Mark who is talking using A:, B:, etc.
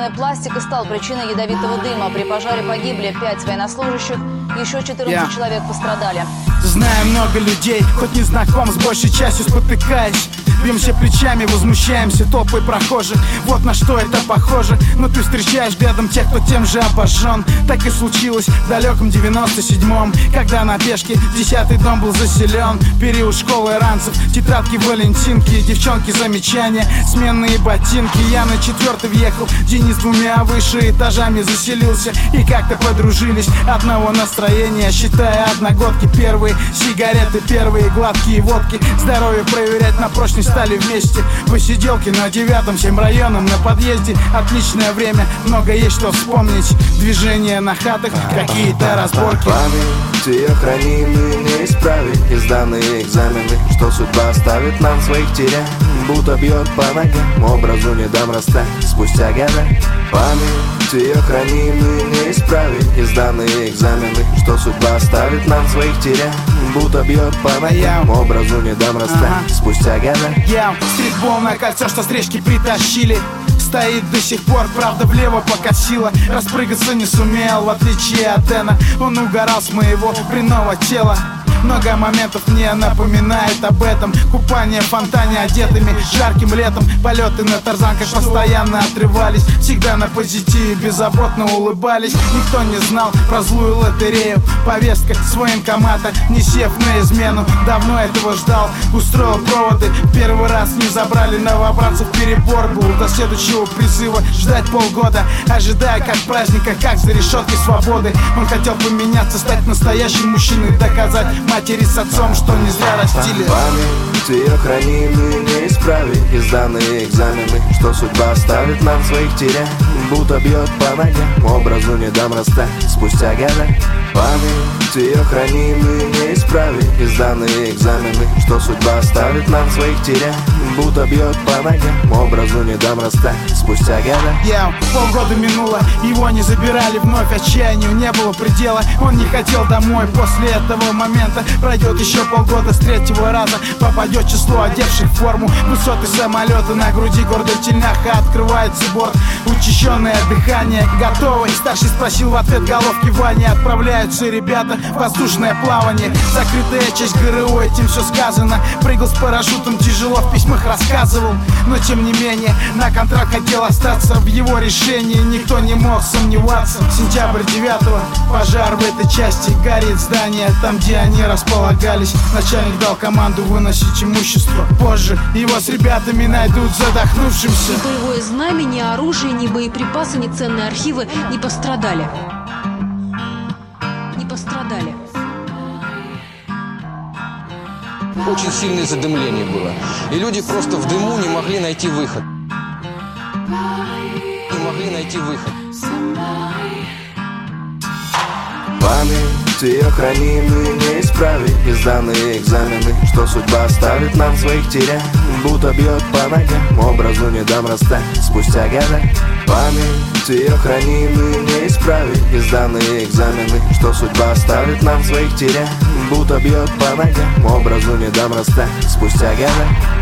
A: Распыленный пластик и стал причиной ядовитого дыма. При пожаре погибли 5 военнослужащих, еще 14 человек пострадали.
B: Знаю много людей, хоть не знаком, с большей частью спотыкаясь. Бьемся плечами, возмущаемся толпой прохожих. Вот на что это похоже. Но ты встречаешь рядом тех, кто тем же обожжен. Так и случилось в далеком 97-м, когда на пешке 10-й дом был заселен. Период школы ранцев, тетрадки валентинки, девчонки замечания, сменные ботинки. Я на 4-й въехал, Денис с 2 выше этажами заселился. И как-то подружились, одного настроения, считая одногодки. Первые сигареты, первые гладкие водки. Здоровье проверять на прочность стали вместе. Посиделки на 9-м, 7 районом на подъезде. Отличное время, много есть что вспомнить. Движение на хатах, какие-то разборки.
C: Память ее храни, мы не исправить несданные экзамены, что судьба оставит нам своих теряем. Будто бьет по ногам, образу не дам растать спустя года. Память ее храни, мы не исправить несданные экзамены, что судьба оставит нам своих теряем. Будто бьет по ногам, образу не дам растать спустя года.
B: Стритбол на кольцо, что с речки притащили, стоит до сих пор, правда влево покосила. Распрыгаться не сумел, в отличие от Дэна. Он угорал с моего бренного тела. Много моментов мне напоминает об этом. Купание в фонтане одетыми жарким летом. Полеты на тарзанках постоянно отрывались. Всегда на позитиве, беззаботно улыбались. Никто не знал про злую лотерею. Повестка с военкомата, не сев на измену. Давно этого ждал, устроил проводы. Первый раз не забрали новобранцев, перебор был. До следующего призыва ждать полгода, ожидая как праздника, как за решеткой свободы. Он хотел поменяться, стать настоящим мужчиной, доказать матери с отцом, что не зря растили.
C: Память ее храни, мы не исправить несданные экзамены, что судьба оставит нам своих теряем. Будто бьет по ногам, образу не дам растать спустя года. Память ее храни, мы не исправить несданные экзамены, что судьба оставит нам своих теряем. Будто бьет по ногам, образу не дам растать спустя года.
B: Полгода минуло, его не забирали вновь, отчаянию не было предела. Он не хотел домой, после этого момента пройдет еще полгода, с 3-го раза попадет число одевших форму. Высоты самолета на груди, гордая тельняха, открывается борт. Учащенное дыхание, готовый? Старший спросил в ответ, головки Вани. Отправляются ребята в воздушное плавание. Закрытая часть ГРУ, этим все сказано. Прыгал с парашютом, тяжело в письмах рассказывал. Но тем не менее, на контракт хотел остаться. В его решении никто не мог сомневаться. Сентябрь 9-го, пожар в этой части. Горит здание, там где они располагались. Начальник дал команду выносить имущество. Позже его с ребятами найдут задохнувшимся.
D: Ни боевое знамя, ни оружие, ни боеприпасы, ни ценные архивы не пострадали. Не пострадали.
E: Очень сильное задымление было. И люди просто в дыму не могли найти выход. Не могли найти выход.
C: Память ее храни, мы не исправить несданные экзамены, что судьба оставит нам своих теряем. Будто бьет по ногам, образу не дам растать спустя года. Память ее храни, мы не исправить несданные экзамены, что судьба оставит нам своих теряем. Будто бьет по ногам, образу не дам растать спустя года.